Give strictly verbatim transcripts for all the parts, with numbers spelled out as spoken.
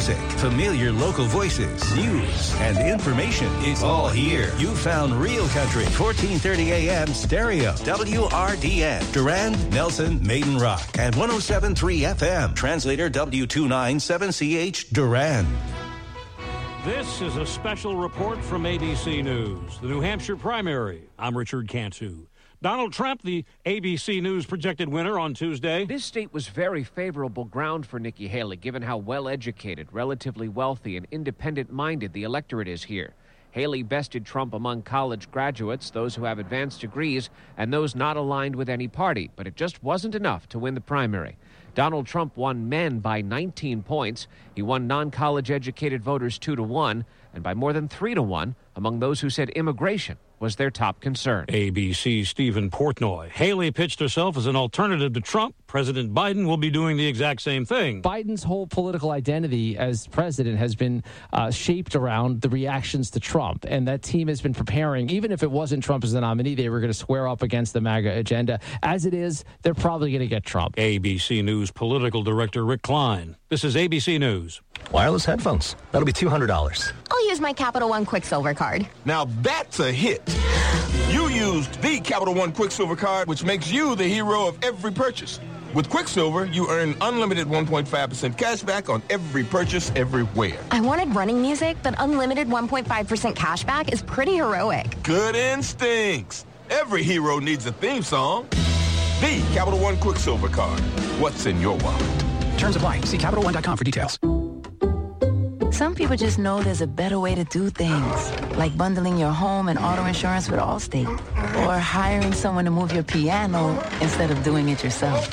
music, familiar local voices, news, and information. It's all here. You found Real Country, fourteen thirty A M stereo, W R D N, Durand, Nelson, Maiden Rock, and one oh seven point three F M. Translator W two ninety-seven C H, Durand. This is a special report from A B C News, the New Hampshire primary. I'm Richard Cantu. Donald Trump, the A B C News projected winner on Tuesday. This state was very favorable ground for Nikki Haley, given how well-educated, relatively wealthy, and independent-minded the electorate is here. Haley bested Trump among college graduates, those who have advanced degrees, and those not aligned with any party, but it just wasn't enough to win the primary. Donald Trump won men by nineteen points. He won non-college educated voters two to one, and by more than three to one among those who said immigration was their top concern. A B C's Stephen Portnoy. Haley pitched herself as an alternative to Trump. President Biden will be doing the exact same thing. Biden's whole political identity as president has been uh, shaped around the reactions to Trump, and that team has been preparing. Even if it wasn't Trump as the nominee, they were going to square up against the MAGA agenda. As it is, they're probably going to get Trump. A B C News political director Rick Klein. This is A B C News. Wireless headphones. That'll be two hundred dollars. I'll use my Capital One Quicksilver card. Now that's a hit. You used the Capital One Quicksilver card, which makes you the hero of every purchase. With Quicksilver, you earn unlimited one point five percent cash back on every purchase everywhere. I wanted running music, but unlimited one point five percent cash back is pretty heroic. Good instincts. Every hero needs a theme song. The Capital One Quicksilver card. What's in your wallet? Terms apply. See Capital One dot com for details. Some people just know there's a better way to do things, like bundling your home and auto insurance with Allstate, or hiring someone to move your piano instead of doing it yourself.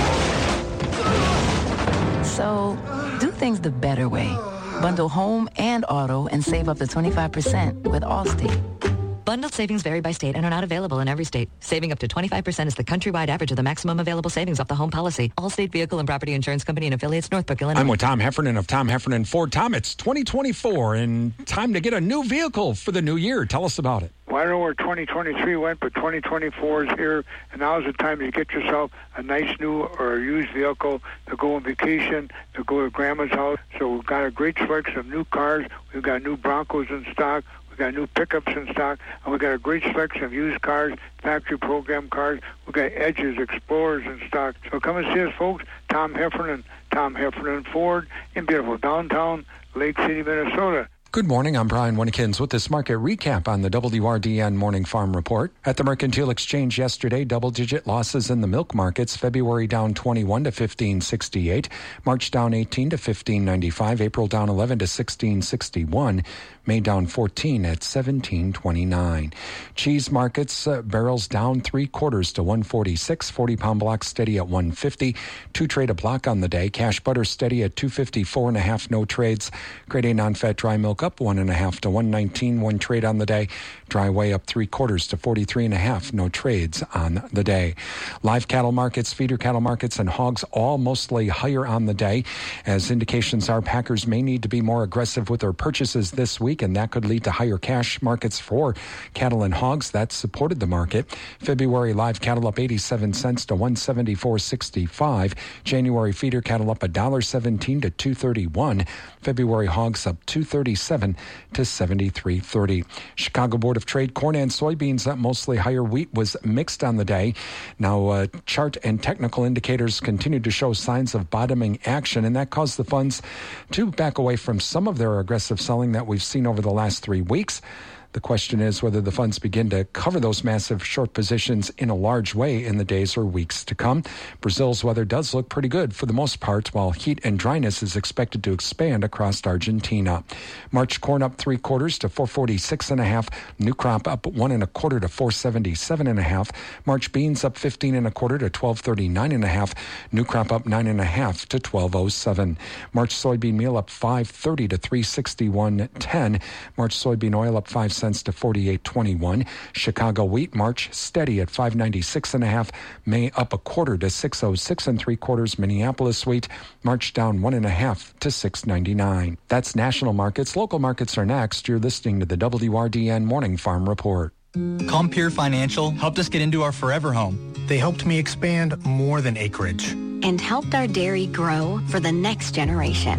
So, do things the better way. Bundle home and auto and save up to twenty-five percent with Allstate. Bundled savings vary by state and are not available in every state. Saving up to twenty-five percent is the countrywide average of the maximum available savings off the home policy. Allstate Vehicle and Property Insurance Company and affiliates, Northbrook, Illinois. I'm with Tom Heffernan of Tom Heffernan Ford. Tom, it's twenty twenty-four and time to get a new vehicle for the new year. Tell us about it. Well, I don't know where twenty twenty-three went, but twenty twenty-four is here, and now's the time to get yourself a nice new or used vehicle to go on vacation, to go to grandma's house. So we've got a great selection of new cars. We've got new Broncos in stock. We've got new pickups in stock, and we've got a great selection of used cars, factory program cars. We've got Edges, Explorers in stock. So come and see us, folks. Tom Heffernan, Tom Heffernan Ford in beautiful downtown Lake City, Minnesota. Good morning. I'm Brian Winnikins with this market recap on the W R D N Morning Farm Report. At the Mercantile Exchange yesterday, double-digit losses in the milk markets. February down twenty-one to fifteen sixty-eight. March down eighteen to fifteen ninety-five. April down eleven to sixteen sixty-one. May down fourteen at seventeen twenty-nine. Cheese markets, uh, barrels down three quarters to one forty-six. forty-pound block steady at one fifty. Two trade a block on the day. Cash butter steady at two fifty-four and a half. No trades. Grade A non-fat dry milk up one and a half to one nineteen. One trade on the day. Dry whey up three quarters to forty-three and a half. No trades on the day. Live cattle markets, feeder cattle markets, and hogs all mostly higher on the day. As indications are, packers may need to be more aggressive with their purchases this week, and that could lead to higher cash markets for cattle and hogs. That supported the market. February live cattle up eighty-seven cents to one seventy-four sixty-five. January feeder cattle up one dollar seventeen to two thirty-one. February hogs up two thirty-seven to seventy-three thirty. Chicago Board of Trade corn and soybeans up mostly higher. Wheat was mixed on the day. Now, uh, chart and technical indicators continued to show signs of bottoming action, and that caused the funds to back away from some of their aggressive selling that we've seen over the last three weeks. The question is whether the funds begin to cover those massive short positions in a large way in the days or weeks to come. Brazil's weather does look pretty good for the most part, while heat and dryness is expected to expand across Argentina. March corn up three quarters to four forty-six and a half. New crop up one and a quarter to four seventy-seven and a half. March beans up fifteen and a quarter to twelve thirty-nine and a half. New crop up nine and a half to twelve oh seven. March soybean meal up five thirty to three sixty-one ten. March soybean oil up five cents to forty-eight twenty-one. Chicago wheat March steady at five ninety-six and a half. May up a quarter to six oh six and three quarters. Minneapolis wheat March down one and a half to six ninety-nine. That's national markets. Local markets are next. You're listening to the W R D N Morning Farm Report. Compeer Financial helped us get into our forever home. They helped me expand more than acreage. And helped our dairy grow for the next generation.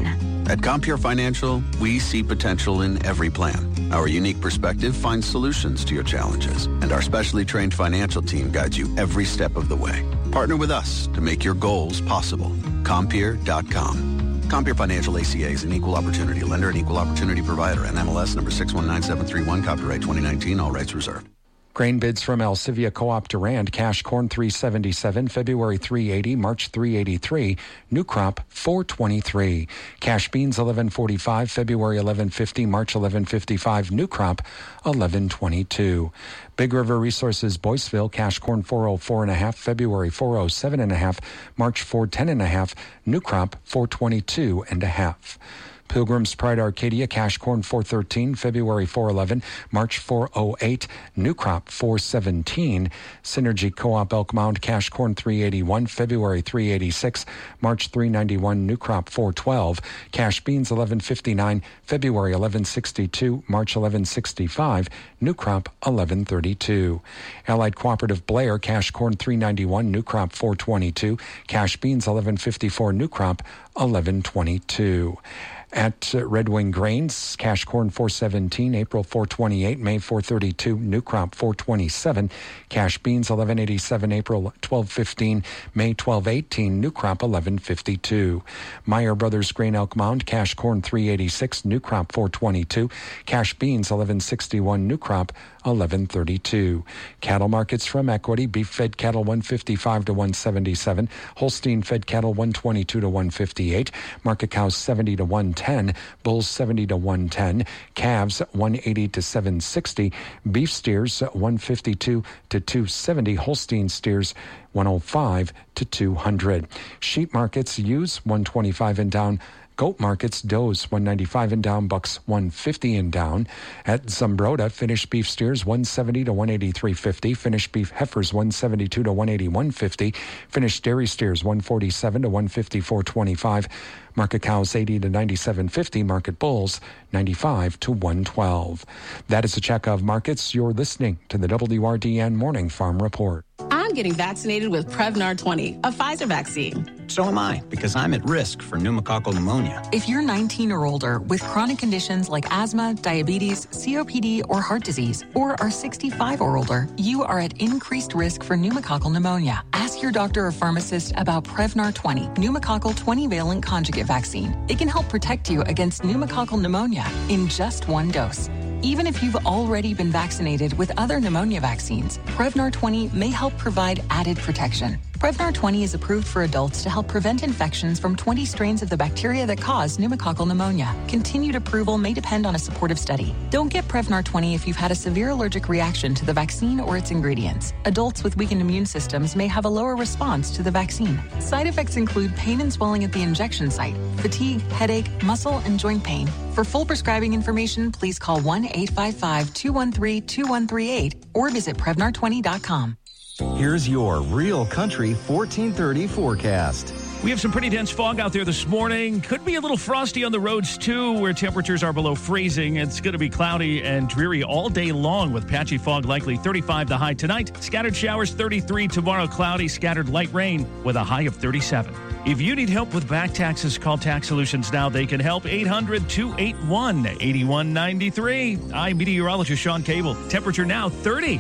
At Compeer Financial, we see potential in every plan. Our unique perspective finds solutions to your challenges, and our specially trained financial team guides you every step of the way. Partner with us to make your goals possible. Compeer dot com. Compeer Financial A C A is an equal opportunity lender and equal opportunity provider. N M L S number six one nine seven three one, copyright twenty nineteen, all rights reserved. Grain bids from Alcivia Co-op Durand. Cash corn three seventy-seven, February three eighty, March three eighty-three, new crop four twenty-three. Cash beans eleven forty-five, February eleven fifty, March eleven fifty-five, new crop eleven twenty-two. Big River Resources Boyceville, cash corn four oh four and a half, February four oh seven and a half, March four ten and a half, new crop four twenty-two and a half. Pilgrim's Pride Arcadia, cash corn four thirteen, February four eleven, March four oh eight, new crop four seventeen. Synergy Co-op Elk Mound, cash corn three eighty-one, February three eighty-six, March three ninety-one, new crop four twelve. Cash beans eleven fifty-nine, February eleven sixty-two, March eleven sixty-five, new crop eleven thirty-two. Allied Cooperative Blair, cash corn three ninety-one, new crop four twenty-two. Cash beans eleven fifty-four, new crop eleven twenty-two. At Red Wing Grains, cash corn four seventeen, April four twenty-eight, May four thirty-two, new crop four twenty-seven. Cash beans eleven eighty-seven, April twelve fifteen, May twelve eighteen, new crop eleven fifty-two. Meyer Brothers Grain Elk Mound, cash corn three eighty-six, new crop four twenty-two. Cash beans eleven sixty-one, new crop eleven thirty-two. Cattle markets from Equity, beef fed cattle one fifty-five to one seventy-seven, Holstein fed cattle one twenty-two to one fifty-eight, market cows seventy to one ten, bulls seventy to one ten, calves one eighty to seven sixty, beef steers one fifty-two to two seventy, Holstein steers one oh five to two hundred. Sheep markets, ewes one twenty-five and down. Goat markets, does one ninety-five and down, bucks one fifty and down. At Zumbrota, finished beef steers one seventy to one eighty-three fifty, finished beef heifers one seventy-two to one eighty-one fifty, finished dairy steers one forty-seven to one fifty-four twenty-five, market cows eighty to ninety-seven fifty, market bulls ninety-five to one twelve. That is a check of markets. You're listening to the W R D N Morning Farm Report. I'm getting vaccinated with Prevnar twenty, a Pfizer vaccine. So am I, because I'm at risk for pneumococcal pneumonia. If you're nineteen or older with chronic conditions like asthma, diabetes, C O P D, or heart disease, or are sixty-five or older, you are at increased risk for pneumococcal pneumonia. Ask your doctor or pharmacist about Prevnar twenty, pneumococcal twenty-valent conjugate vaccine. It can help protect you against pneumococcal pneumonia in just one dose. Even if you've already been vaccinated with other pneumonia vaccines, Prevnar twenty may help provide added protection. Prevnar twenty is approved for adults to help prevent infections from twenty strains of the bacteria that cause pneumococcal pneumonia. Continued approval may depend on a supportive study. Don't get Prevnar twenty if you've had a severe allergic reaction to the vaccine or its ingredients. Adults with weakened immune systems may have a lower response to the vaccine. Side effects include pain and swelling at the injection site, fatigue, headache, muscle, and joint pain. For full prescribing information, please call one eight five five, two one three, two one three eight or visit Prevnar twenty dot com. Here's your Real Country fourteen thirty forecast. We have some pretty dense fog out there this morning. Could be a little frosty on the roads, too, where temperatures are below freezing. It's going to be cloudy and dreary all day long with patchy fog likely. thirty-five the high tonight. Scattered showers, thirty-three. Tomorrow, cloudy, scattered light rain with a high of thirty-seven. If you need help with back taxes, call Tax Solutions now. They can help. eight hundred, two eight one, eight one nine three. I'm meteorologist Sean Cable. Temperature now thirty.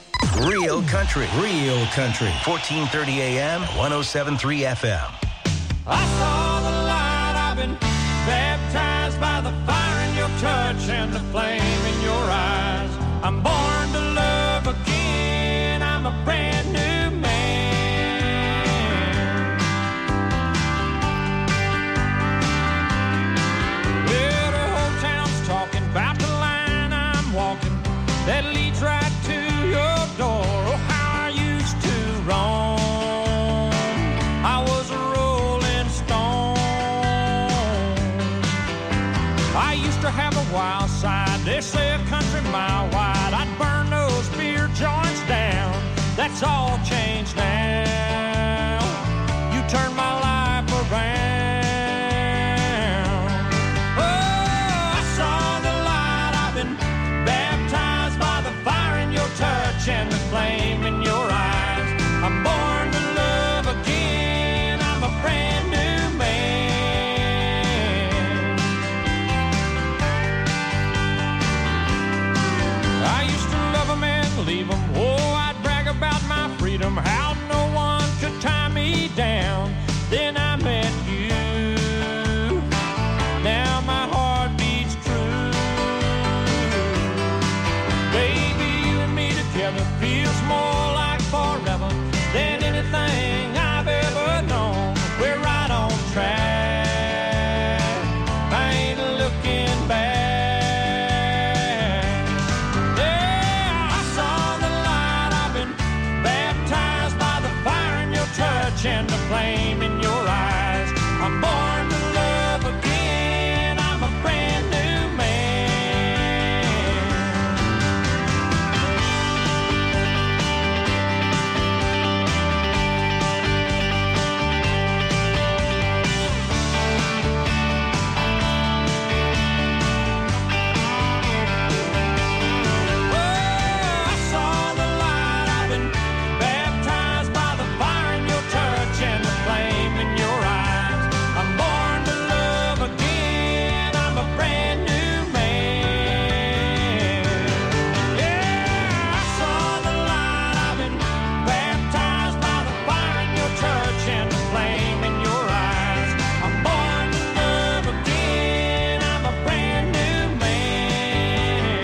Real Country. Real Country. fourteen thirty A M, one oh seven point three F M. I saw the light. I've been baptized by the fire in your touch and the flame in your eyes. I'm born to love again. I'm a brand new man. Well, the whole town's talking about the line I'm walking that leads right to your door. Oh, how I used to roam. I was a rolling stone. I used to have a wild side. They say a country mile wide. I'd burn those beer joints down. That's all changed now. You turned my life around. Oh, I saw the light. I've been baptized by the fire in your touch and the flame in your eyes. I'm born to love again. I'm a brand new man. and the flame in your eyes. I'm born to love again. I'm a brand new man. Oh, I saw the light. I've been baptized by the fire in your touch and the flame in your eyes. I'm born to love again. I'm a brand new man. Yeah, I saw the light. I've been baptized by the fire in your touch and the flame in your eyes. I'm born to love again. I'm a brand new man.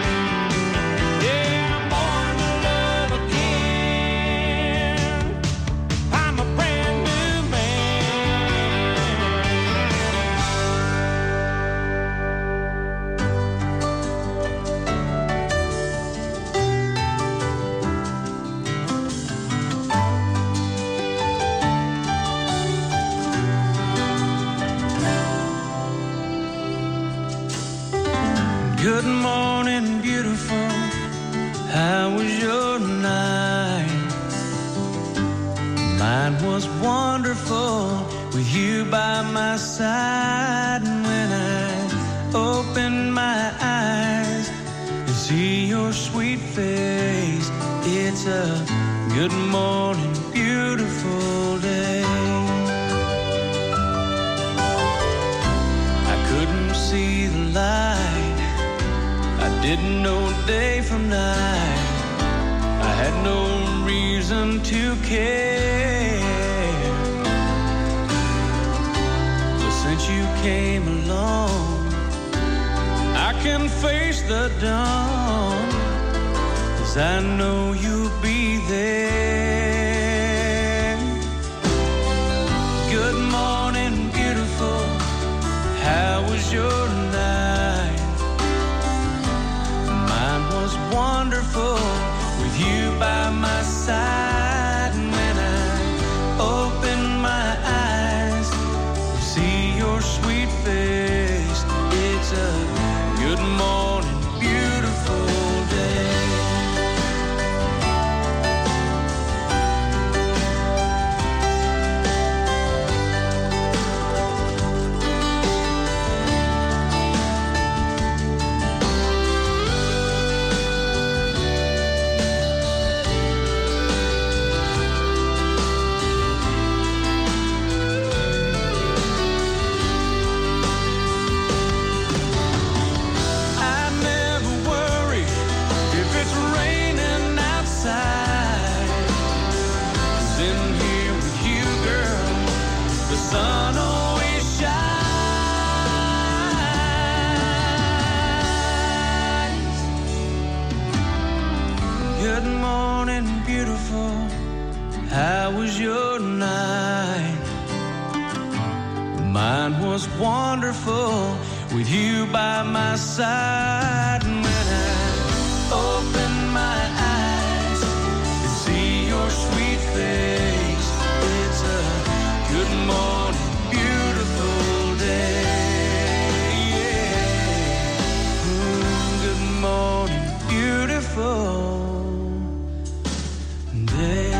Yeah, I'm born to love again. I'm a brand new man. Good morning, beautiful. How was your night? Mine was wonderful with you by my side. And when I open my eyes and see your sweet face, it's a good morning, beautiful day. I couldn't see the light. I didn't know day from night. I had no reason to care. So since you came along, I can face the dawn, 'cause I know you'll be there. Good morning, beautiful. How was your night? Mine was wonderful with you by my side. And when I open my eyes, see your sweet face, it's a good morning, beautiful day. I never worry if it's raining outside. 'Cause in here with you, girl, the sun always shines. Good morning, beautiful. How was your night? Mine was wonderful with you by my side. And when I open my eyes and see your sweet face, it's a good morning, beautiful day. Yeah. Mm, good morning, beautiful day.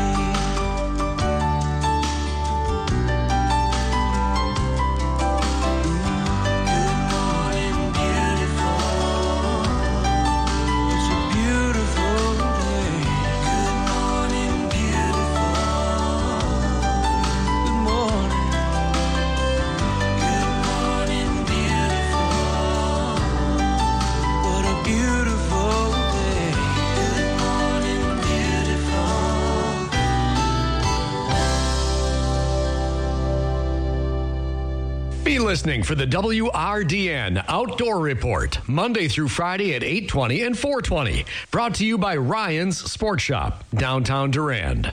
Be listening for the W R D N Outdoor Report, Monday through Friday at eight twenty and four twenty. Brought to you by Ryan's Sports Shop, downtown Durand.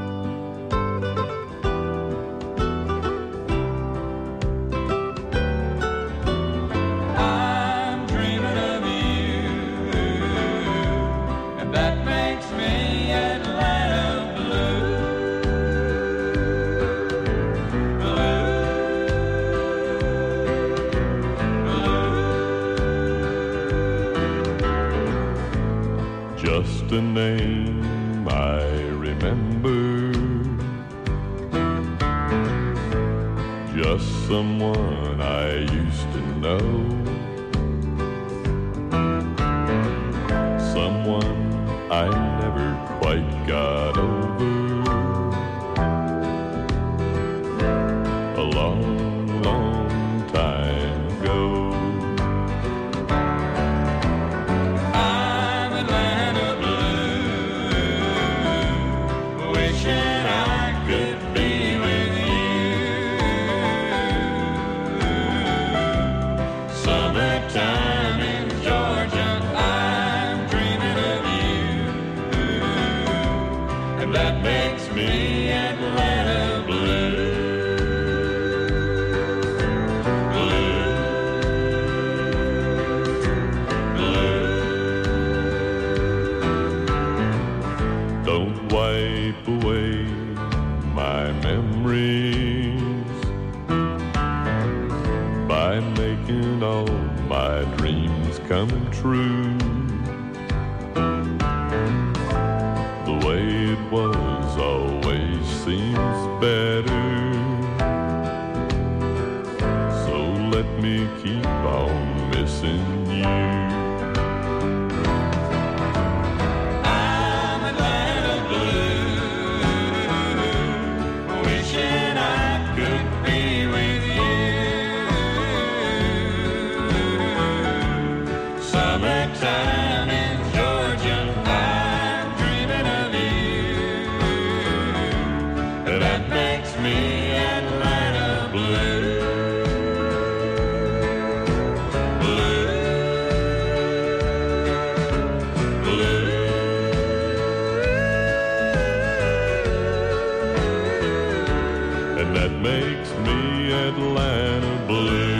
I'm dreaming of you, and that makes me Atlanta blue. a name I remember, just someone I used to know, someone I never quite got over. A long, long time ago. I'm Atlanta blue, wishing I could be with you. Summertime in Georgia, I'm dreaming of you, and that makes me Atlanta blue. Wipe away my memories by making all my dreams come true. The way it was always seems better, so let me keep on missing you. Summertime in Georgia, I'm dreaming of you, and that makes me Atlanta blue. Blue, blue. And that makes me Atlanta blue.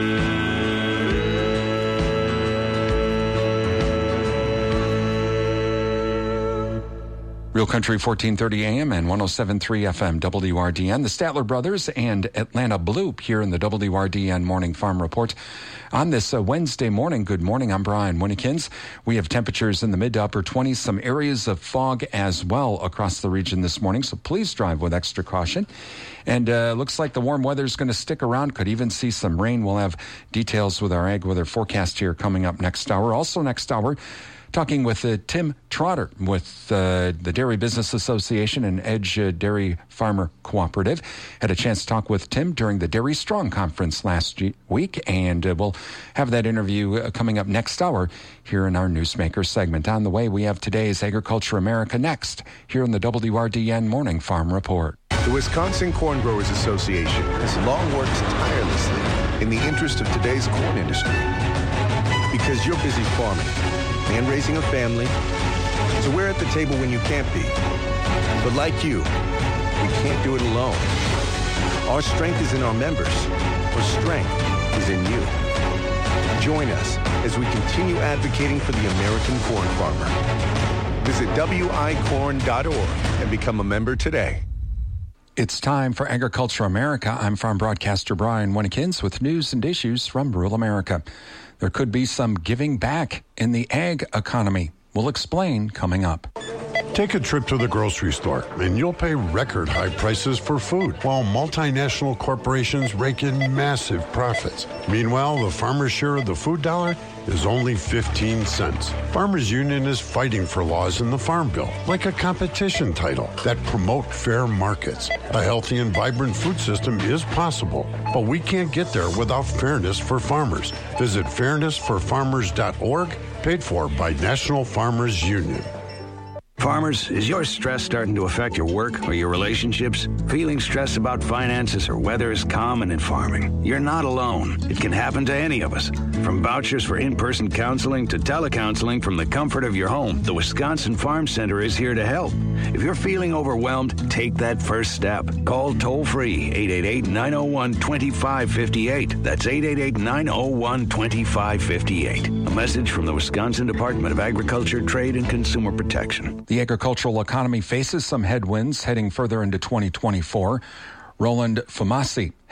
Real Country fourteen thirty A M and one oh seven point three F M W R D N. The Statler Brothers and Atlanta Blue here in the W R D N Morning Farm Report. On this uh, Wednesday morning, good morning, I'm Brian Winnikins. We have temperatures in the mid to upper twenties, some areas of fog as well across the region this morning, so please drive with extra caution. And uh, looks like the warm weather is going to stick around, could even see some rain. We'll have details with our ag weather forecast here coming up next hour. Also next hour, talking with uh, Tim Trotter with uh, the Dairy Business Association and Edge uh, Dairy Farmer Cooperative. Had a chance to talk with Tim during the Dairy Strong Conference last week, and uh, we'll have that interview uh, coming up next hour here in our Newsmaker segment. On the way, we have today's Agriculture America next here in the W R D N Morning Farm Report. The Wisconsin Corn Growers Association has long worked tirelessly in the interest of today's corn industry. Because you're busy farming and raising a family, so we're at the table when you can't be. But like you, we can't do it alone. Our strength is in our members. Our strength is in you. Join us as we continue advocating for the American corn farmer. Visit W I corn dot org and become a member today. It's time for Agriculture America. I'm farm broadcaster Brian Winnikins with news and issues from rural America. There could be some giving back in the ag economy. We'll explain coming up. Take a trip to the grocery store, and you'll pay record high prices for food, while multinational corporations rake in massive profits. Meanwhile, the farmer's share of the food dollar is only fifteen cents. Farmers Union is fighting for laws in the Farm Bill, like a competition title that promote fair markets. A healthy and vibrant food system is possible, but we can't get there without fairness for farmers. Visit fairness for farmers dot org, paid for by National Farmers Union. Farmers, is your stress starting to affect your work or your relationships? Feeling stressed about finances or weather is common in farming. You're not alone. It can happen to any of us. From vouchers for in-person counseling to telecounseling from the comfort of your home, the Wisconsin Farm Center is here to help. If you're feeling overwhelmed, take that first step. Call toll-free eight eight eight, nine oh one, two five five eight. That's eight eight eight, nine oh one, two five five eight. A message from the Wisconsin Department of Agriculture, Trade, and Consumer Protection. The agricultural economy faces some headwinds heading further into twenty twenty-four. Roland Fumasi,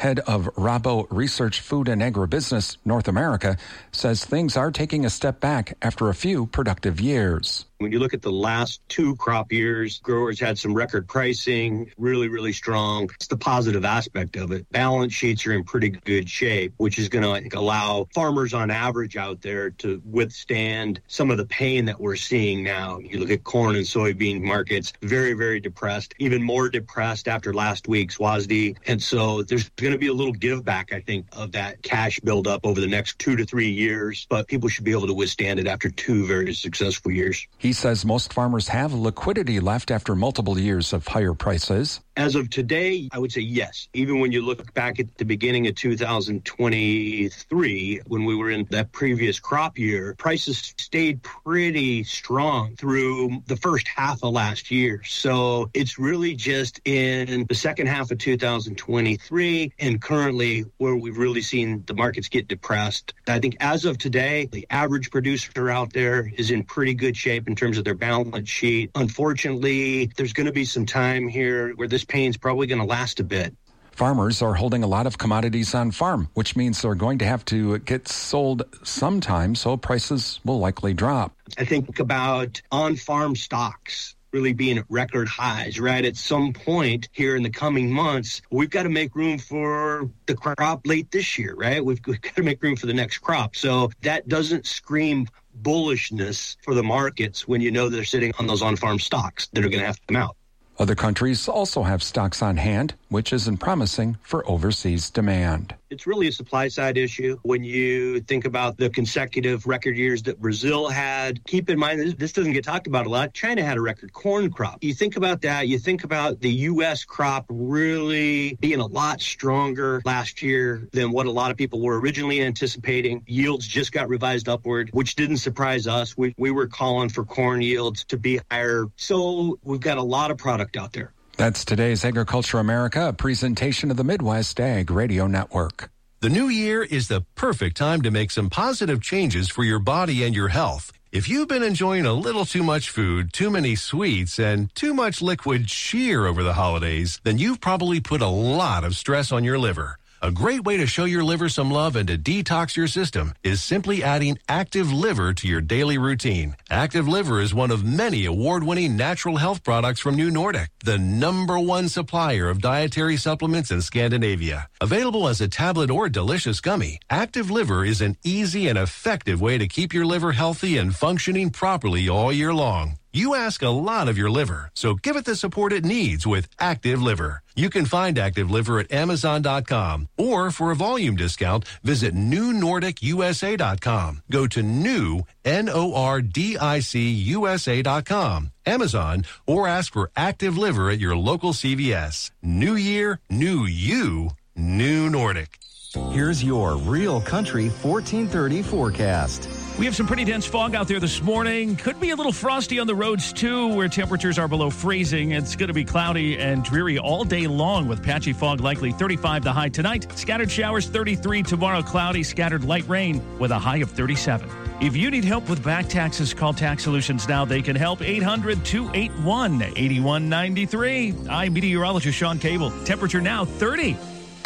head of Rabo Research Food and Agribusiness North America, says things are taking a step back after a few productive years. When you look at the last two crop years, growers had some record pricing, really, really strong. It's the positive aspect of it. Balance sheets are in pretty good shape, which is going to, I think, allow farmers on average out there to withstand some of the pain that we're seeing now. You look at corn and soybean markets, very, very depressed, even more depressed after last week's W A S D. And so there's going to be a little give back, I think, of that cash buildup over the next two to three years. But people should be able to withstand it after two very successful years. He says most farmers have liquidity left after multiple years of higher prices. As of today, I would say yes. Even when you look back at the beginning of two thousand twenty-three, when we were in that previous crop year, prices stayed pretty strong through the first half of last year. So it's really just in the second half of two thousand twenty-three and currently where we've really seen the markets get depressed. I think as of today, the average producer out there is in pretty good shape in terms of their balance sheet. Unfortunately, there's going to be some time here where this pain's probably going to last a bit. Farmers are holding a lot of commodities on farm, which means they're going to have to get sold sometime, so prices will likely drop. I think about on-farm stocks really being at record highs, right? At some point here in the coming months, we've got to make room for the crop late this year, right? We've, we've got to make room for the next crop. So that doesn't scream bullishness for the markets when you know they're sitting on those on-farm stocks that are going to have to come out. Other countries also have stocks on hand, which isn't promising for overseas demand. It's really a supply side issue. When you think about the consecutive record years that Brazil had, keep in mind, this doesn't get talked about a lot. China had a record corn crop. You think about that, you think about the U S crop really being a lot stronger last year than what a lot of people were originally anticipating. Yields just got revised upward, which didn't surprise us. We, we were calling for corn yields to be higher. So we've got a lot of product out there. That's today's Agriculture America, a presentation of the Midwest Ag Radio Network. The new year is the perfect time to make some positive changes for your body and your health. If you've been enjoying a little too much food, too many sweets, and too much liquid cheer over the holidays, then you've probably put a lot of stress on your liver. A great way to show your liver some love and to detox your system is simply adding Active Liver to your daily routine. Active Liver is one of many award-winning natural health products from New Nordic, the number one supplier of dietary supplements in Scandinavia. Available as a tablet or delicious gummy, Active Liver is an easy and effective way to keep your liver healthy and functioning properly all year long. You ask a lot of your liver, so give it the support it needs with Active Liver. You can find Active Liver at Amazon dot com, or for a volume discount, visit New Nordic U S A dot com. Go to new, N O R D I C U S A dot com, Amazon, or ask for Active Liver at your local C V S. New year, new you, New Nordic. Here's your Real Country fourteen thirty forecast. We have some pretty dense fog out there this morning. Could be a little frosty on the roads, too, where temperatures are below freezing. It's going to be cloudy and dreary all day long with patchy fog likely. thirty-five the high tonight. Scattered showers, thirty-three. Tomorrow, cloudy, scattered light rain with a high of thirty-seven. If you need help with back taxes, call Tax Solutions now. They can help. eight hundred, two eight one, eight one nine three. I'm meteorologist Sean Cable. Temperature now, thirty.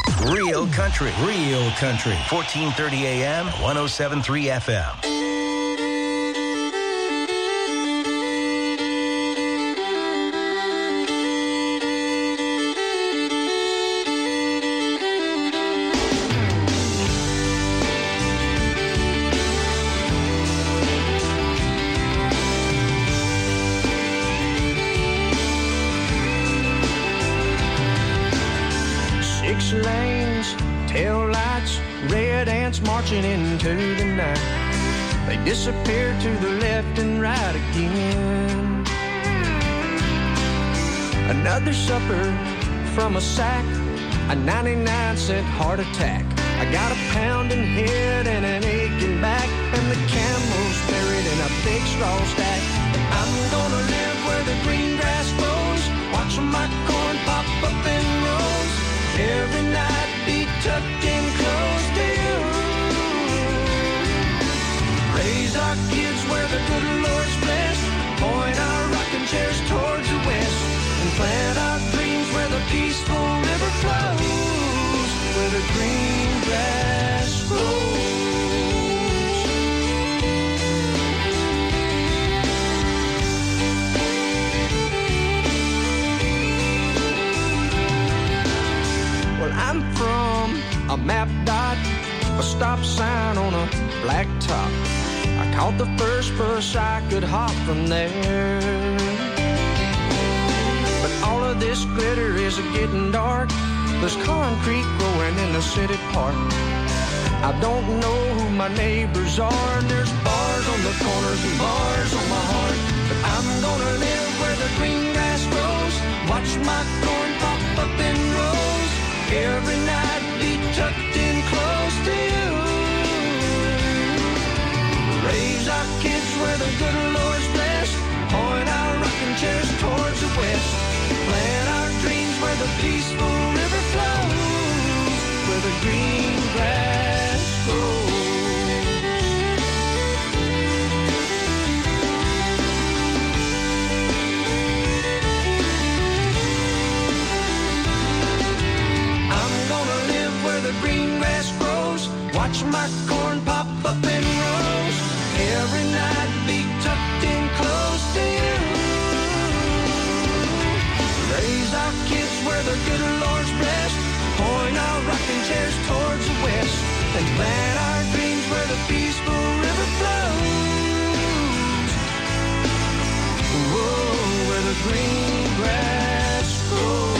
Real Country. Real Country. fourteen thirty A M, one oh seven point three F M. Six lanes, tail lights, red ants marching into the night. They disappear to the left and right again. Another supper from a sack, a ninety-nine cent heart attack. I got a pounding head and an aching back, and the camel's buried in a big straw stack. I'm gonna live where the green grass grows, watch my corn pop up in rows. Every night be tucked in close to you. Raise our kids where the good Lord's blessed. Point our rocking chairs towards the west. And plant our dreams where the peaceful river flows. Where stop sign on a black top. I caught the first bus I could hop from there. But all of this glitter is getting dark. There's concrete growing in the city park. I don't know who my neighbors are. There's bars on the corners and bars on my heart. But I'm gonna live where the green grass grows. Watch my corn pop up in rows. Every night be tucked in close to you. Raise our kids where the good Lord's blessed. Point our rocking chairs towards the west. Plant our dreams where the peaceful river flows. Where the green grass grows. I'm gonna live where the green grass grows. Watch my corn pop up in rows. Every night be tucked in close to you. Raise our kids where the good Lord's blessed. Point our rocking chairs towards the west. And plant our dreams where the peaceful river flows. Whoa, where the green grass grows.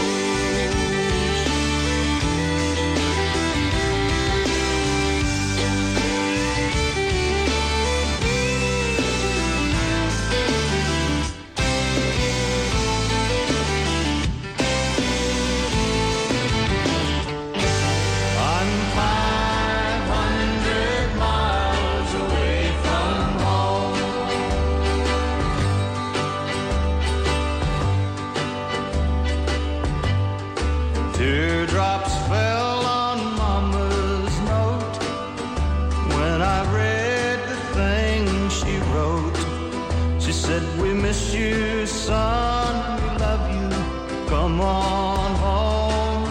Teardrops fell on Mama's note when I read the thing she wrote. She said, we miss you, son, we love you, come on home.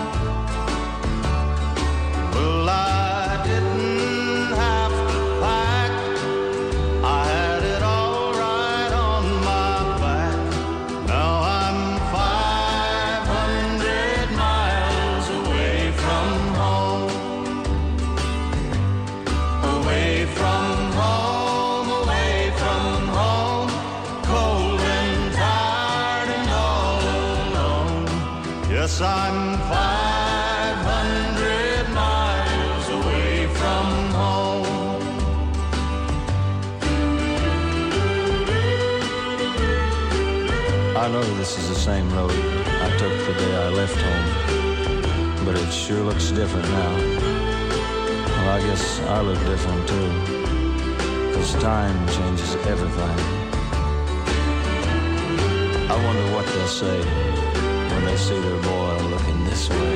Well, I didn't have to pack, I had it all right on my back. Now I'm five hundred miles away from home. Away from home, away from home. Cold and tired and all alone. Yes, I'm five hundred miles away from home. I know this is the same road I took the day I left home, but it sure looks different now. Well, I guess I look different too, 'cause time changes everything. I wonder what they'll say when they see their boy looking this way.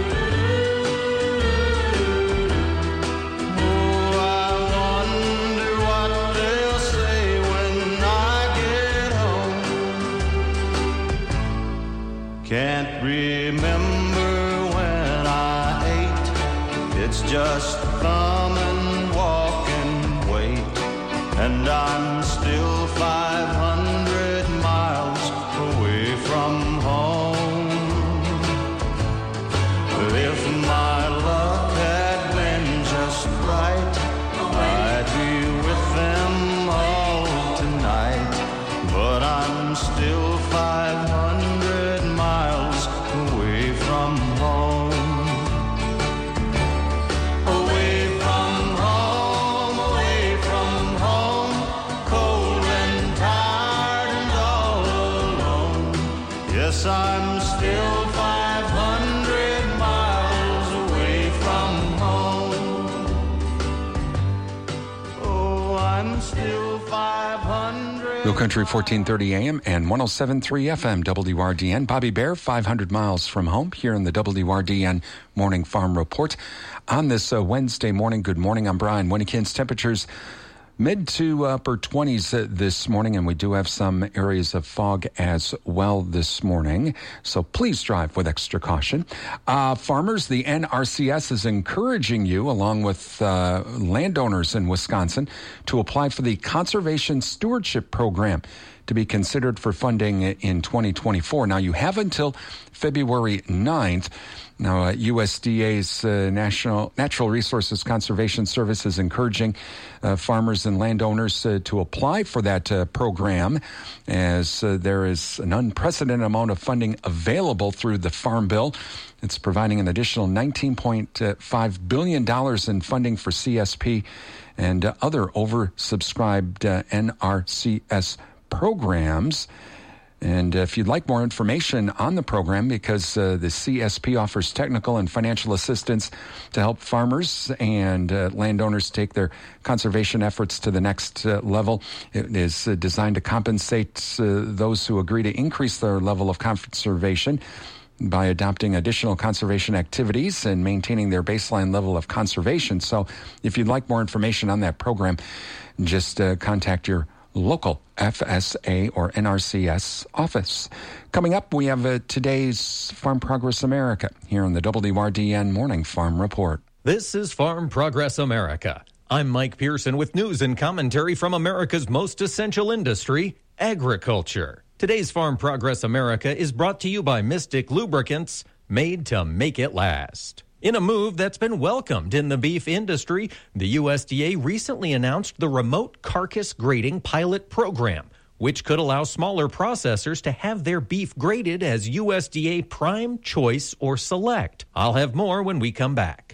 Oh, I wonder what they'll say when I get home. Can't remember when I ate. It's just come and walk and wait. And I'm still five hundred miles away from home. If my luck had been just right, I'd be with them all tonight. But I'm still five hundred miles away from home. Away from home, away from home. Cold and tired and all alone. Yes, I'm still five hundred miles away from home. Oh, I'm still five hundred. Real Country fourteen thirty A M and one oh seven point three F M W R D N. Bobby Bear, five hundred miles from home, here in the W R D N Morning Farm Report. On this uh, Wednesday morning, good morning, I'm Brian Winnekins. Temperatures mid to upper twenties uh, this morning, and we do have some areas of fog as well this morning. So please drive with extra caution. Uh, farmers, the N R C S is encouraging you, along with uh, landowners in Wisconsin, to apply for the Conservation Stewardship Program to be considered for funding in twenty twenty-four. Now, you have until February ninth. Now, uh, U S D A's uh, National Natural Resources Conservation Service is encouraging uh, farmers and landowners uh, to apply for that uh, program, as uh, there is an unprecedented amount of funding available through the Farm Bill. It's providing an additional nineteen point five billion dollars in funding for C S P and uh, other oversubscribed uh, N R C S programs. And if you'd like more information on the program, because uh, the C S P offers technical and financial assistance to help farmers and uh, landowners take their conservation efforts to the next uh, level. It is uh, designed to compensate uh, those who agree to increase their level of conservation by adopting additional conservation activities and maintaining their baseline level of conservation. So if you'd like more information on that program, just uh, contact your local F S A or N R C S office. Coming up, we have uh, today's Farm Progress America here on the W R D N Morning Farm Report. This is Farm Progress America. I'm Mike Pearson with news and commentary from America's most essential industry, agriculture. Today's Farm Progress America is brought to you by Mystic Lubricants, made to make it last. In a move that's been welcomed in the beef industry, the U S D A recently announced the Remote Carcass Grading Pilot Program, which could allow smaller processors to have their beef graded as U S D A Prime, Choice, or Select. I'll have more when we come back.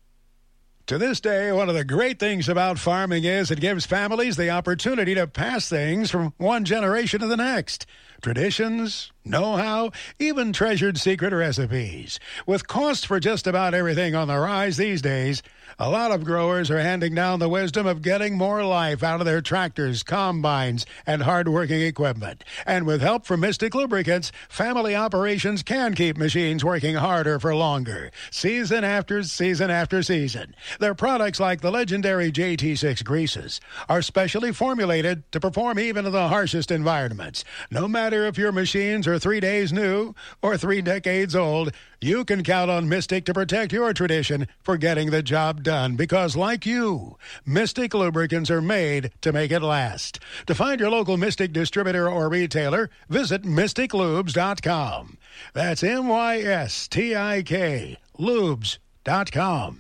To this day, one of the great things about farming is it gives families the opportunity to pass things from one generation to the next. Traditions, know-how, even treasured secret recipes. With costs for just about everything on the rise these days, a lot of growers are handing down the wisdom of getting more life out of their tractors, combines, and hard-working equipment. And with help from Mystic Lubricants, family operations can keep machines working harder for longer, season after season after season. Their products, like the legendary J T six greases, are specially formulated to perform even in the harshest environments. No matter if your machines are three days new or three decades old, you can count on Mystic to protect your tradition for getting the job done, because like you, Mystic lubricants are made to make it last. To find your local Mystic distributor or retailer, visit mystic lubes dot com. That's M Y S T I K, lubes dot com.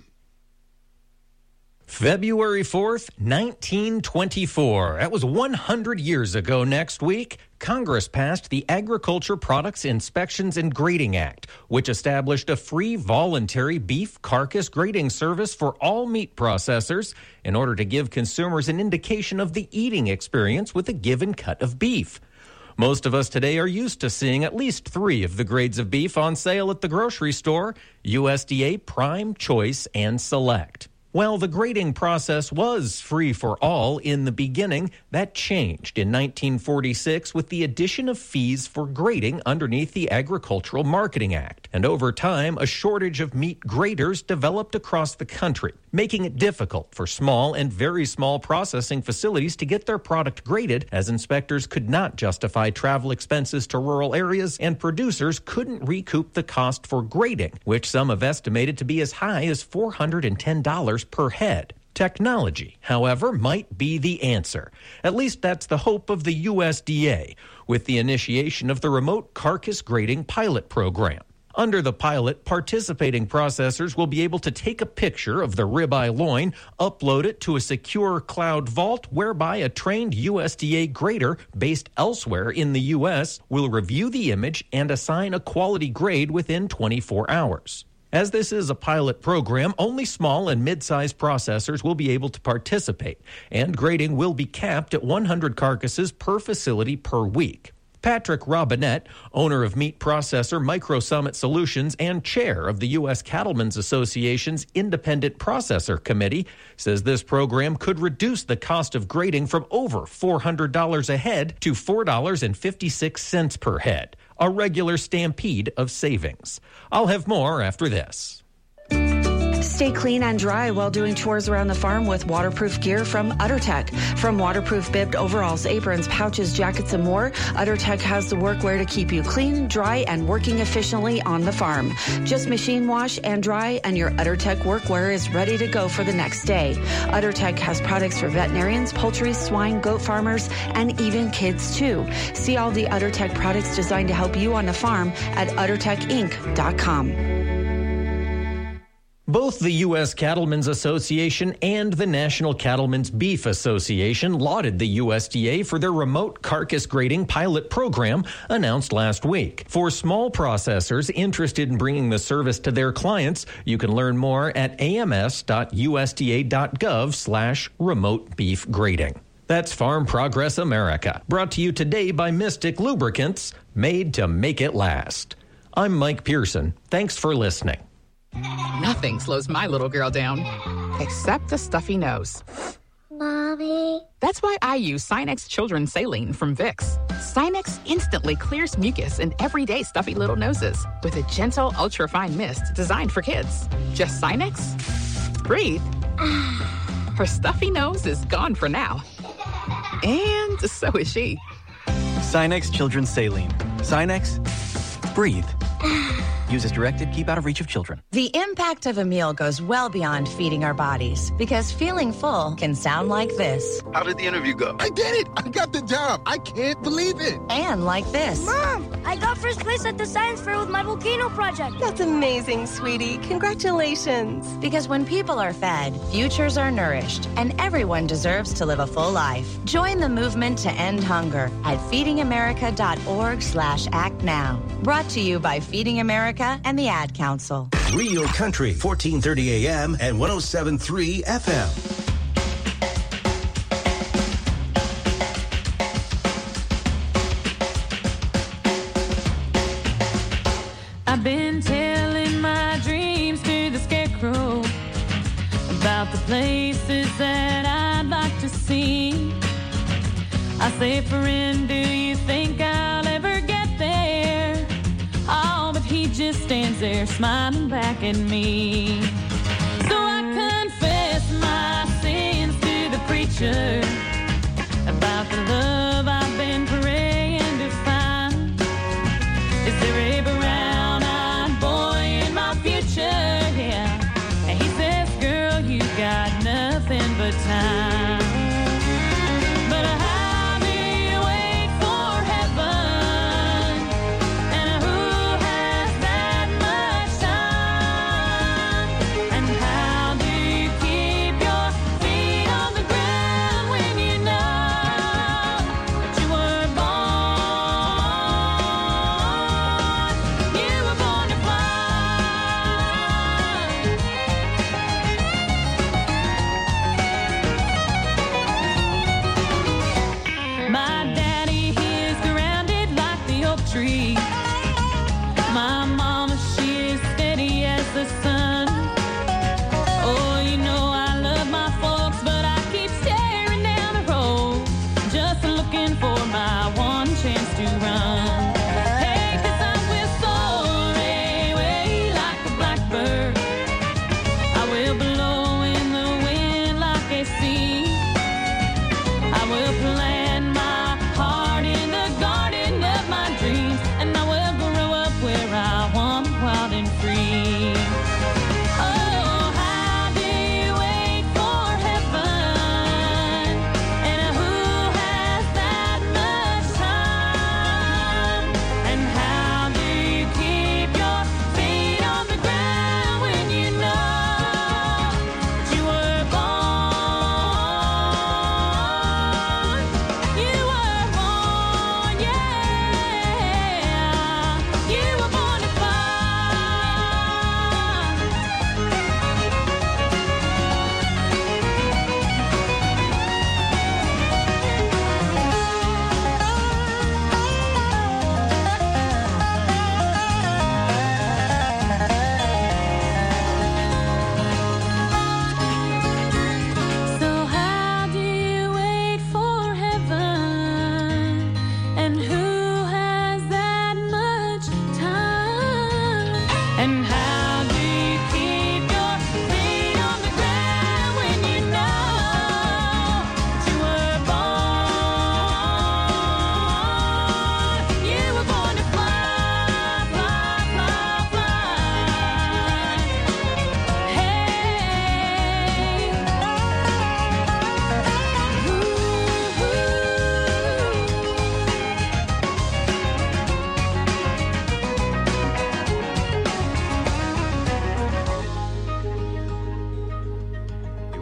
February fourth, nineteen twenty-four. That was one hundred years ago next week. Congress passed the Agriculture Products Inspections and Grading Act, which established a free voluntary beef carcass grading service for all meat processors in order to give consumers an indication of the eating experience with a given cut of beef. Most of us today are used to seeing at least three of the grades of beef on sale at the grocery store: U S D A Prime, Choice, and Select. Well, the grading process was free for all in the beginning. That changed in nineteen forty-six with the addition of fees for grading underneath the Agricultural Marketing Act. And over time, a shortage of meat graders developed across the country, making it difficult for small and very small processing facilities to get their product graded, as inspectors could not justify travel expenses to rural areas and producers couldn't recoup the cost for grading, which some have estimated to be as high as four hundred ten dollars per head. Technology, however, might be the answer. At least that's the hope of the U S D A, with the initiation of the Remote Carcass Grading Pilot Program. Under the pilot, participating processors will be able to take a picture of the ribeye loin, upload it to a secure cloud vault, whereby a trained U S D A grader based elsewhere in the U S will review the image and assign a quality grade within twenty-four hours. As this is a pilot program, only small and mid-sized processors will be able to participate, and grading will be capped at one hundred carcasses per facility per week. Patrick Robinette, owner of meat processor Micro Summit Solutions and chair of the U S Cattlemen's Association's Independent Processor Committee, says this program could reduce the cost of grading from over four hundred dollars a head to four dollars and fifty-six cents per head, a regular stampede of savings. I'll have more after this. Stay clean and dry while doing chores around the farm with waterproof gear from UtterTech. From waterproof bibbed overalls, aprons, pouches, jackets, and more, UtterTech has the workwear to keep you clean, dry, and working efficiently on the farm. Just machine wash and dry, and your UtterTech workwear is ready to go for the next day. UtterTech has products for veterinarians, poultry, swine, goat farmers, and even kids too. See all the UtterTech products designed to help you on the farm at utter tech inc dot com. Both the U S Cattlemen's Association and the National Cattlemen's Beef Association lauded the U S D A for their remote carcass grading pilot program announced last week. For small processors interested in bringing the service to their clients, you can learn more at ams.usda.gov slash remote beef grading. That's Farm Progress America, brought to you today by Mystic Lubricants, made to make it last. I'm Mike Pearson. Thanks for listening. Nothing slows my little girl down, except a stuffy nose. Mommy. That's why I use Sinex Children's Saline from Vicks. Sinex instantly clears mucus in everyday stuffy little noses with a gentle, ultra-fine mist designed for kids. Just Sinex? Breathe. Her stuffy nose is gone for now. And so is she. Sinex Children's Saline. Sinex, breathe. Use as directed. Keep out of reach of children. The impact of a meal goes well beyond feeding our bodies, because feeling full can sound like this. How did the interview go? I did it! I got the job! I can't believe it! And like this. Mom, I got first place at the science fair with my volcano project. That's amazing, sweetie. Congratulations. Because when people are fed, futures are nourished, and everyone deserves to live a full life. Join the movement to end hunger at feedingamerica.org slash act now. Brought to you by Feeding America and the Ad Council. Real Country, fourteen thirty A M and one oh seven point three F M. I've been telling my dreams to the scarecrow about the places that I'd like to see. I say, friend, do you think I'll ever get there? Oh, but he just stands there smiling back at me. So I confess my sins to the preacher about the love I've been praying to find. Is there a brown-eyed boy in my future? Yeah. And he says, girl, you got nothing but time. When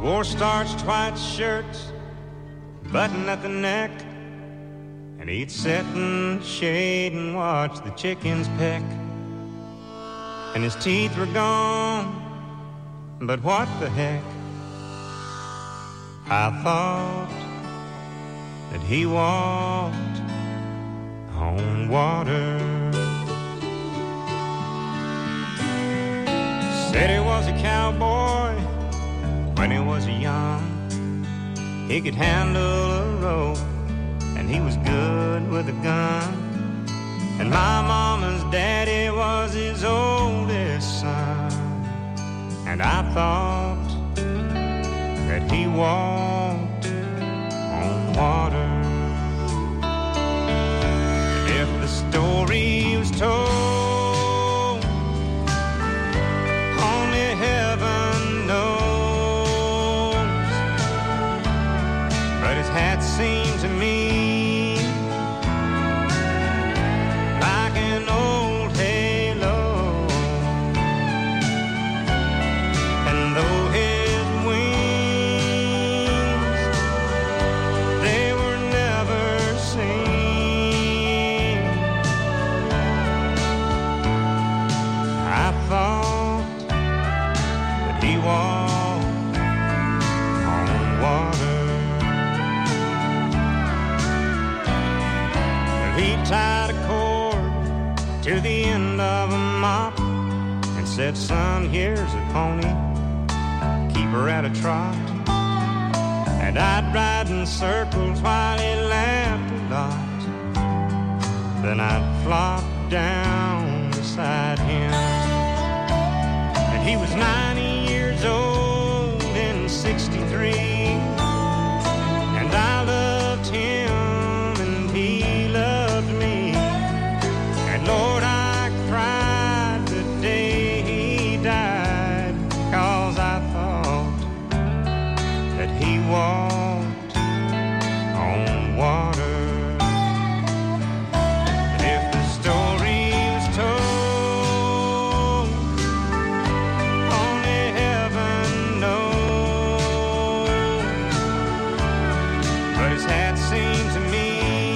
wore starched white shirts, button at the neck, and he'd sit in the shade and watch the chickens peck. And his teeth were gone, but what the heck? I thought that he walked on water. Said he was a cowboy when he was young. He could handle a rope, and he was good with a gun. And my mama's daddy was his oldest son. And I thought that he walked on water. And if the story was told, only heaven knows. But his hat seemed to me like an old halo. And though his wings, they were never seen, I thought that he walked on water. He tied a cord to the end of a mop and said, son, here's a pony, keep her at a trot. And I'd ride in circles while he laughed a lot. Then I'd flop down beside him. And he was ninety years old in sixty-three. And I loved him and he loved me. And Lord, I cried the day he died, 'cause I thought that he walked on water. And if the story was told, only heaven knows. But his hat seemed to me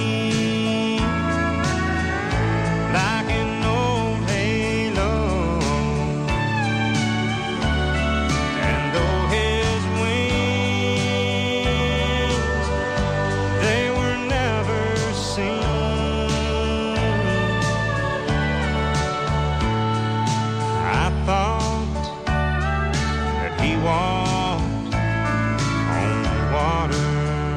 like an old halo. And though his wings, they were never seen, I thought that he walked on water.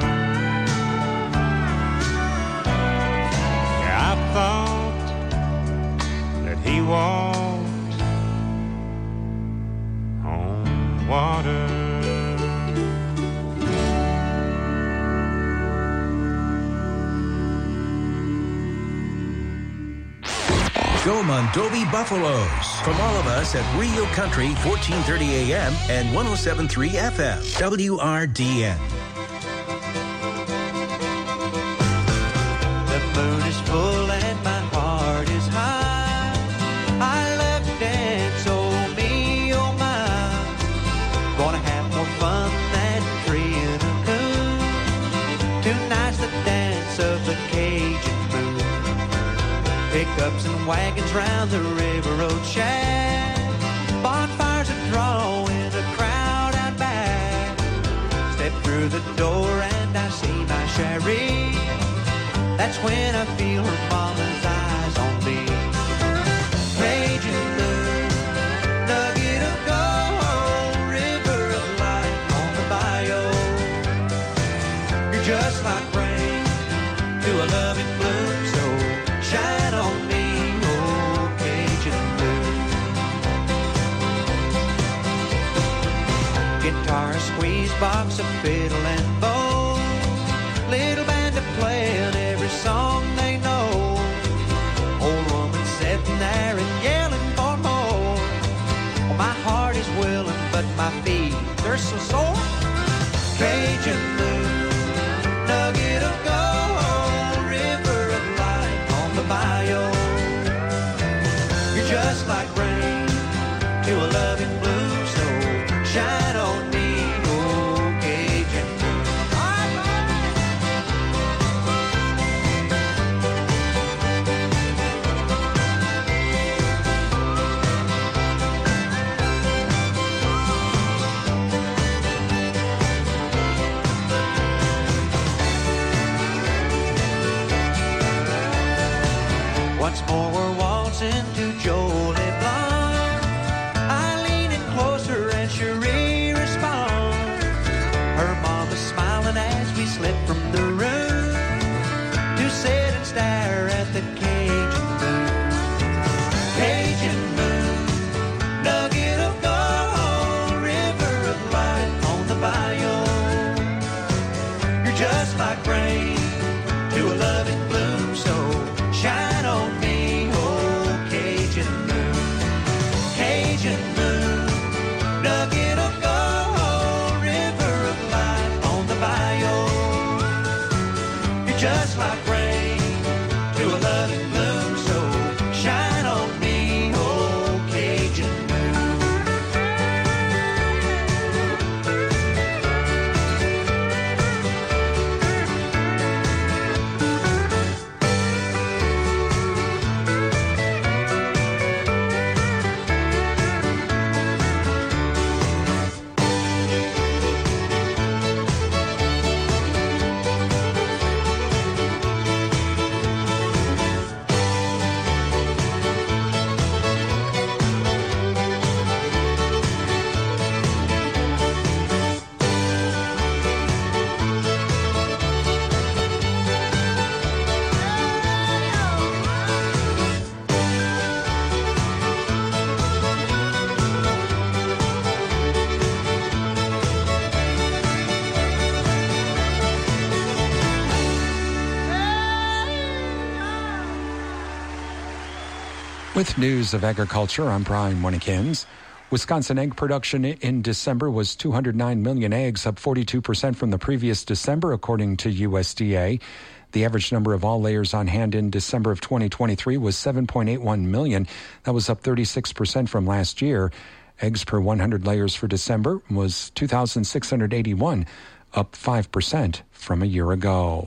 Yeah, I thought that he walked on water. Go Mondovi Buffaloes from all of us at Real Country, fourteen thirty A M and one oh seven point three F M, W R D N. The moon is full and my heart is high. I love to dance, oh me, oh my. Gonna have more fun than three in a coon. Tonight's the dance of the Cajun moon. Pickups and wagons round the river road shack. Bonfires are drawing a crowd out back. Step through the door and I see my Cherie. That's when I feel her mama's eyes on me. Cajun moon, nugget of gold, river of light on the bayou. You're just like rain to a loving bloom, so shine on me, oh Cajun moon. Guitar, a squeeze box, a fiddle and bow. Little band to play and every song they know. Old woman sitting there and yelling for more. Oh, my heart is willing, but my feet, they're so sore. Cajun moon, nugget of gold, river of light on the bayou. You're just like rain to a loving blue, so shine on me, oh Cajun moon, dug in a gold river of light on the bayou. You're just like rain to a loving moon, so shine on me, oh Cajun moon. With news of agriculture, I'm Brian Winnikins. Wisconsin egg production in December was two hundred nine million eggs, up forty-two percent from the previous December, according to U S D A. The average number of all layers on hand in December of twenty twenty-three was seven point eight one million. That was up thirty-six percent from last year. Eggs per one hundred layers for December was two thousand six hundred eighty-one, up five percent from a year ago.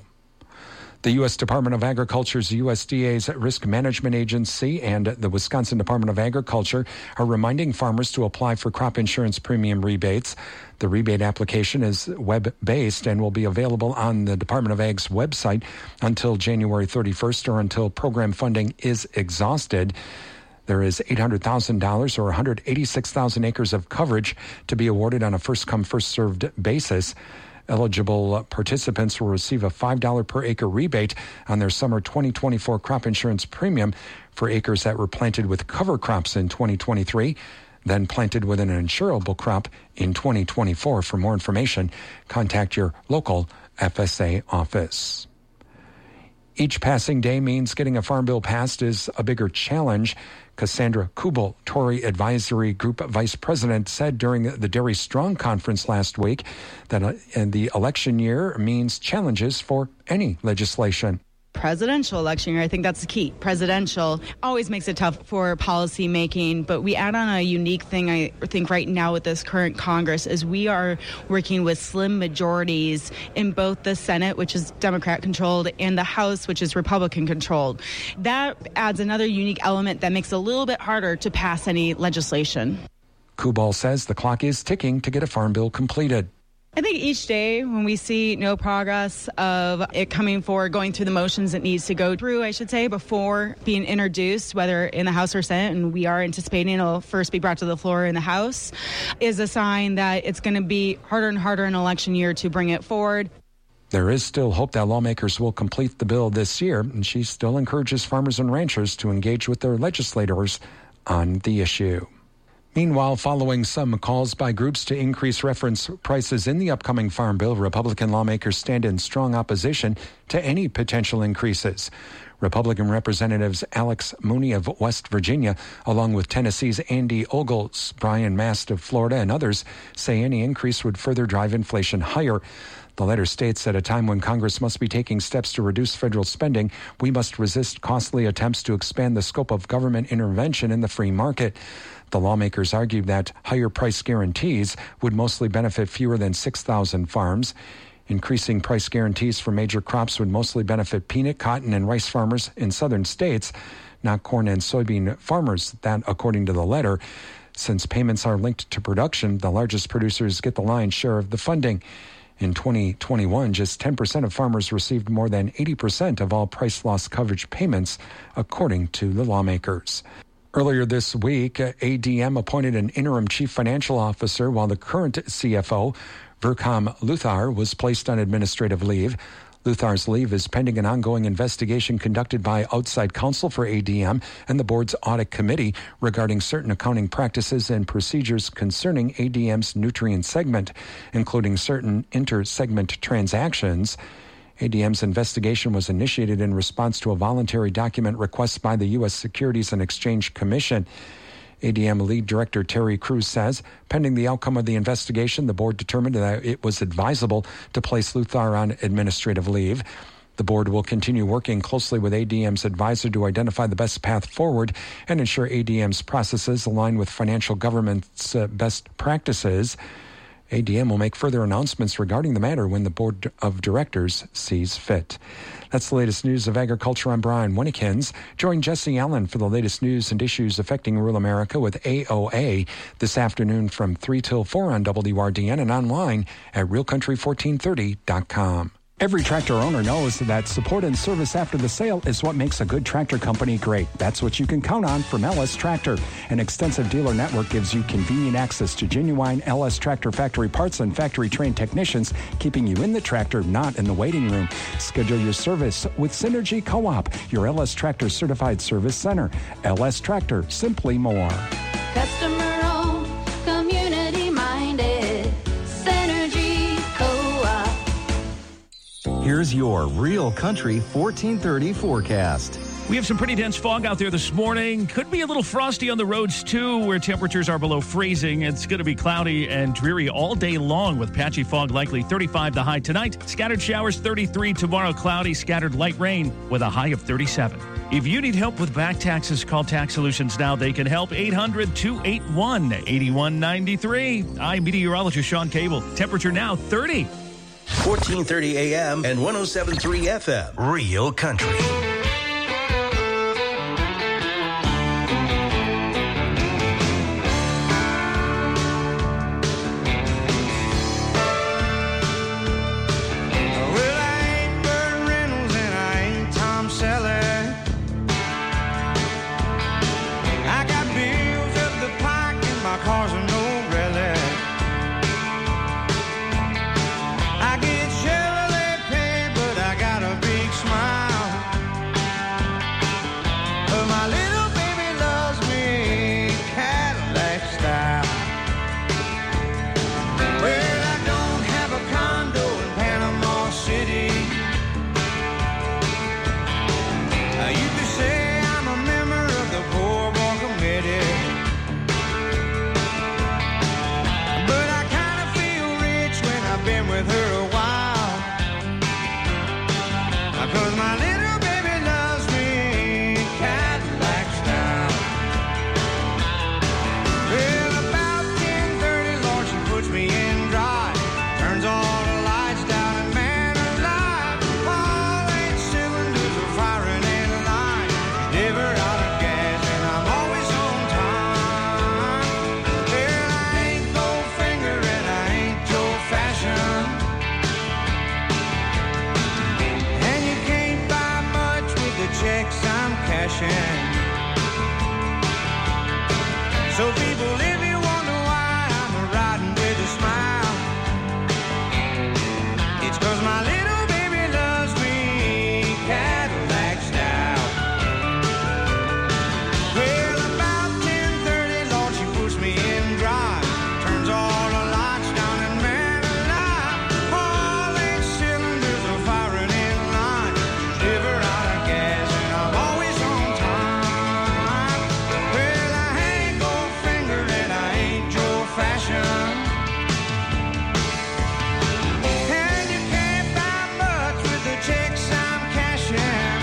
The U S Department of Agriculture's U S D A's Risk Management Agency and the Wisconsin Department of Agriculture are reminding farmers to apply for crop insurance premium rebates. The rebate application is web-based and will be available on the Department of Ag's website until January thirty-first or until program funding is exhausted. There is eight hundred thousand dollars or one hundred eighty-six thousand acres of coverage to be awarded on a first-come, first-served basis. Eligible participants will receive a five dollars per acre rebate on their summer twenty twenty-four crop insurance premium for acres that were planted with cover crops in twenty twenty-three, then planted with an insurable crop in twenty twenty-four. For more information, contact your local F S A office. Each passing day means getting a farm bill passed is a bigger challenge. Cassandra Kubel, Tory Advisory Group Vice President, said during the Dairy Strong Conference last week that uh, in the election year means challenges for any legislation. Presidential election year, I think that's the key. Presidential always makes it tough for policy making, but we add on a unique thing, I think, right now with this current Congress is we are working with slim majorities in both the Senate, which is Democrat controlled, and the House, which is Republican controlled. That adds another unique element that makes it a little bit harder to pass any legislation. Kubal says the clock is ticking to get a farm bill completed. I think each day when we see no progress of it coming forward, going through the motions it needs to go through, I should say, before being introduced, whether in the House or Senate, and we are anticipating it'll first be brought to the floor in the House, is a sign that it's going to be harder and harder in election year to bring it forward. There is still hope that lawmakers will complete the bill this year, and she still encourages farmers and ranchers to engage with their legislators on the issue. Meanwhile, following some calls by groups to increase reference prices in the upcoming farm bill, Republican lawmakers stand in strong opposition to any potential increases. Republican Representatives Alex Mooney of West Virginia, along with Tennessee's Andy Ogles, Brian Mast of Florida, and others, say any increase would further drive inflation higher. The letter states, at a time when Congress must be taking steps to reduce federal spending, we must resist costly attempts to expand the scope of government intervention in the free market. The lawmakers argued that higher price guarantees would mostly benefit fewer than six thousand farms. Increasing price guarantees for major crops would mostly benefit peanut, cotton, and rice farmers in southern states, not corn and soybean farmers, that according to the letter. Since payments are linked to production, the largest producers get the lion's share of the funding. In twenty twenty-one, just ten percent of farmers received more than eighty percent of all price loss coverage payments, according to the lawmakers. Earlier this week, A D M appointed an interim chief financial officer while the current C F O, Verkham Luthar, was placed on administrative leave. Luthar's leave is pending an ongoing investigation conducted by outside counsel for A D M and the board's audit committee regarding certain accounting practices and procedures concerning A D M's nutrient segment, including certain inter-segment transactions. A D M's investigation was initiated in response to a voluntary document request by the U S Securities and Exchange Commission. A D M Lead Director Terry Crews says, pending the outcome of the investigation, the board determined that it was advisable to place Luthar on administrative leave. The board will continue working closely with A D M's advisor to identify the best path forward and ensure A D M's processes align with financial government's uh, best practices. A D M will make further announcements regarding the matter when the board of directors sees fit. That's the latest news of agriculture. I'm Brian Winnikins. Join Jesse Allen for the latest news and issues affecting rural America with A O A this afternoon from three till four on W R D N and online at real country fourteen thirty dot com. Every tractor owner knows that support and service after the sale is what makes a good tractor company great. That's what you can count on from L S Tractor. An extensive dealer network gives you convenient access to genuine L S Tractor factory parts and factory-trained technicians, keeping you in the tractor, not in the waiting room. Schedule your service with Synergy Co-op, your L S Tractor certified service center. L S Tractor, simply more. Customer-owned, community-minded, Synergy Co-op. Here's your Real Country fourteen thirty forecast. We have some pretty dense fog out there this morning. Could be a little frosty on the roads, too, where temperatures are below freezing. It's going to be cloudy and dreary all day long with patchy fog likely. thirty-five the high tonight. Scattered showers, thirty-three. Tomorrow, cloudy, scattered light rain with a high of thirty-seven. If you need help with back taxes, call Tax Solutions now. They can help. eight hundred, two eight one, eight one nine three. I'm meteorologist Sean Cable. Temperature now, thirty. fourteen thirty A M and one oh seven point three F M. Real Country. Well, I ain't Burt Reynolds and I ain't Tom Selleck. I got bills up the pike and my car's a no relic. I get Chevrolet pay, but I got a big smile. But my little baby loves me Cadillac style. Well, I don't have a condo in Panama City. Uh, you could say I'm a member of the Boardwalk Committee. But I kind of feel rich when I've been with her a while. Uh, Cause my little baby loves me Cadillac style. Well, about ten thirty, Lord, she puts me in drive. Turns all the lights down and man alive. All eight cylinders are firing in a line. Never out of gas and I'm always on time. Well, I ain't Goldfinger and I ain't Joe Fashion. And you can't buy much with the checks I'm cashing. So people, if you wonder why I'm riding with a smile, it's 'cause my little baby loves me Cadillac style. Well, about ten thirty, Lord, she puts me in drive. Turns all the lights down and man alive. All eight cylinders are firing in line. Never out of gas and I'm always on time. Well, I ain't Goldfinger and I ain't Joe Fashion. And you can't buy much with the checks I'm cashing.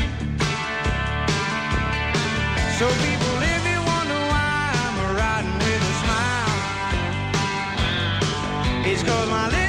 So people, if you wonder why I'm riding with a smile, it's 'cause my little